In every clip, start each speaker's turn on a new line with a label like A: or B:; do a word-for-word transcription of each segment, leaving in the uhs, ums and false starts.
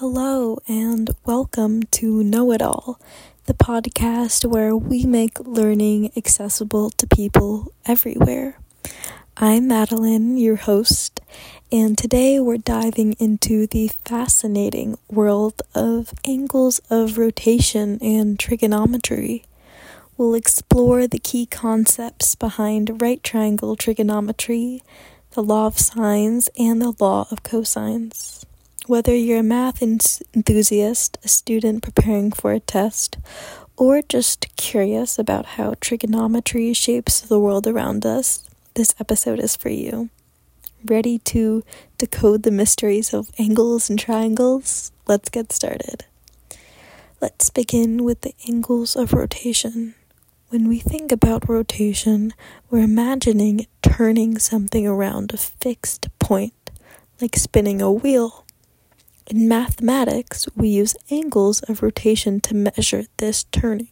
A: Hello and welcome to Know It All, the podcast where we make learning accessible to people everywhere. I'm Madeline, your host, and today we're diving into the fascinating world of angles of rotation and trigonometry. We'll explore the key concepts behind right triangle trigonometry, the law of sines, and the law of cosines. Whether you're a math enthusiast, a student preparing for a test, or just curious about how trigonometry shapes the world around us, this episode is for you. Ready to decode the mysteries of angles and triangles? Let's get started. Let's begin with the angles of rotation. When we think about rotation, we're imagining turning something around a fixed point, like spinning a wheel. In mathematics, we use angles of rotation to measure this turning.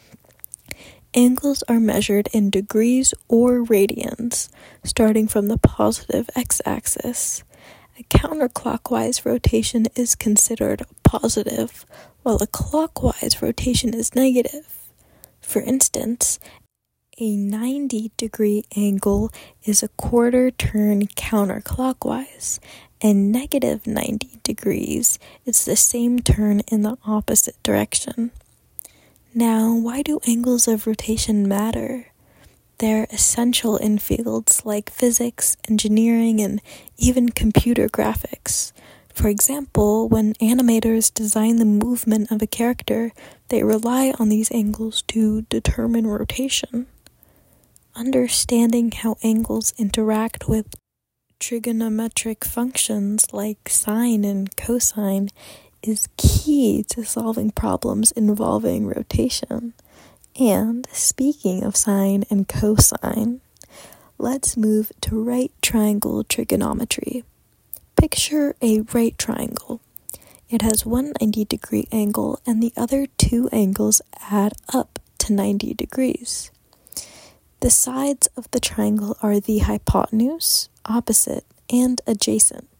A: Angles are measured in degrees or radians, starting from the positive x-axis. A counterclockwise rotation is considered positive, while a clockwise rotation is negative. For instance, a ninety degree angle is a quarter turn counterclockwise, and negative ninety degrees is the same turn in the opposite direction. Now, why do angles of rotation matter? They're essential in fields like physics, engineering, and even computer graphics. For example, when animators design the movement of a character, they rely on these angles to determine rotation. Understanding how angles interact with trigonometric functions like sine and cosine is key to solving problems involving rotation. And speaking of sine and cosine, let's move to right triangle trigonometry. Picture a right triangle. It has one ninety degree angle and the other two angles add up to ninety degrees. The sides of the triangle are the hypotenuse, opposite, and adjacent.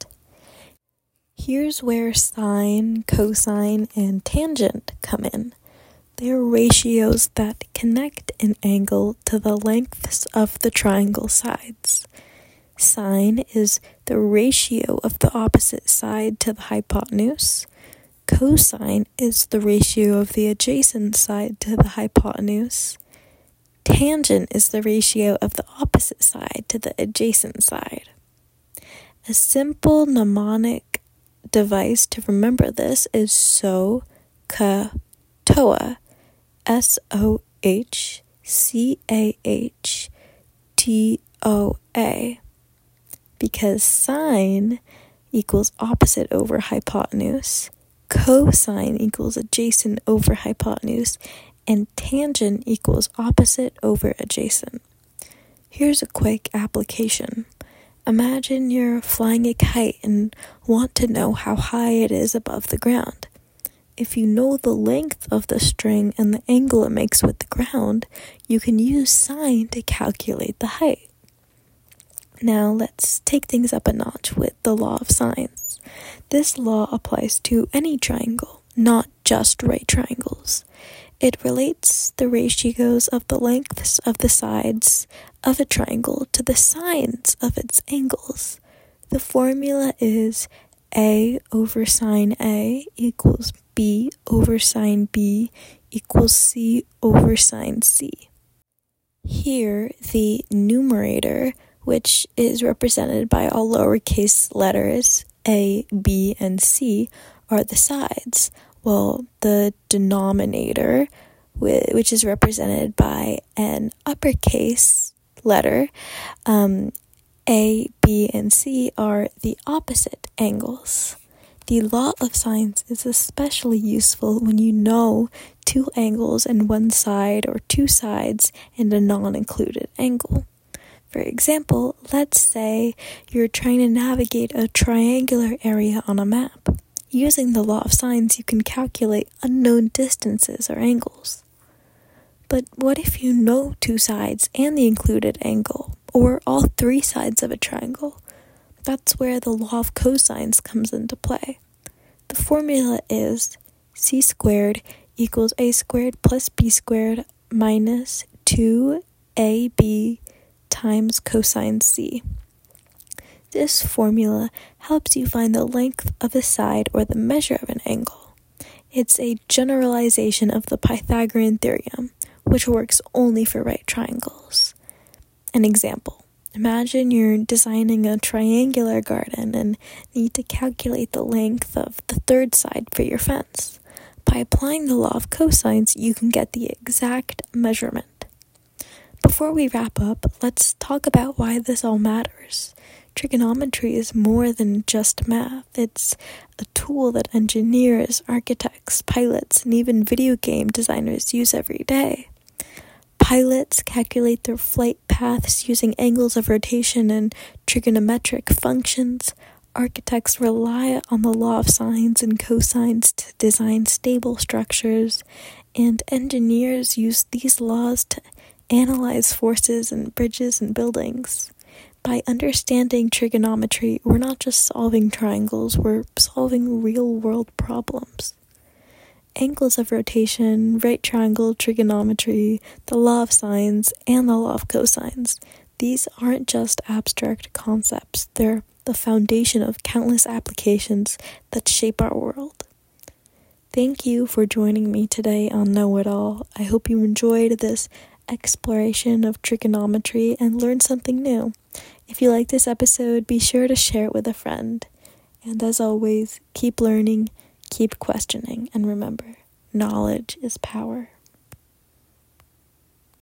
A: Here's where sine, cosine, and tangent come in. They're ratios that connect an angle to the lengths of the triangle sides. Sine is the ratio of the opposite side to the hypotenuse. Cosine is the ratio of the adjacent side to the hypotenuse. Tangent is the ratio of the opposite side to the adjacent side. A simple mnemonic device to remember this is SOH C A T O A, S O H C A H T O A, because sine equals opposite over hypotenuse, cosine equals adjacent over hypotenuse, and tangent equals opposite over adjacent. Here's a quick application. Imagine you're flying a kite and want to know how high it is above the ground. If you know the length of the string and the angle it makes with the ground, you can use sine to calculate the height. Now let's take things up a notch with the law of sines. This law applies to any triangle, not just right triangles. It relates the ratios of the lengths of the sides of a triangle to the sines of its angles. The formula is A over sine A equals B over sine B equals C over sine C. Here, the numerator, which is represented by all lowercase letters A, B, and C, are the sides, while the denominator, which is represented by an uppercase letter, um, A, B, and C, are the opposite angles. The law of sines is especially useful when you know two angles and one side, or two sides and a non-included angle. For example, let's say you're trying to navigate a triangular area on a map. Using the law of sines, you can calculate unknown distances or angles. But what if you know two sides and the included angle, or all three sides of a triangle? That's where the law of cosines comes into play. The formula is c squared equals a squared plus b squared minus two a b times cosine c. This formula helps you find the length of a side or the measure of an angle. It's a generalization of the Pythagorean theorem, which works only for right triangles. An example. Imagine you're designing a triangular garden and need to calculate the length of the third side for your fence. By applying the law of cosines, you can get the exact measurement. Before we wrap up, let's talk about why this all matters. Trigonometry is more than just math. It's a tool that engineers, architects, pilots, and even video game designers use every day. Pilots calculate their flight paths using angles of rotation and trigonometric functions. Architects rely on the law of sines and cosines to design stable structures, and engineers use these laws to analyze forces in bridges and buildings. By understanding trigonometry, we're not just solving triangles, we're solving real-world problems. Angles of rotation, right triangle trigonometry, the law of sines, and the law of cosines. These aren't just abstract concepts, they're the foundation of countless applications that shape our world. Thank you for joining me today on Know It All. I hope you enjoyed this exploration of trigonometry and learned something new. If you like this episode, be sure to share it with a friend. And as always, keep learning, keep questioning, and remember, knowledge is power.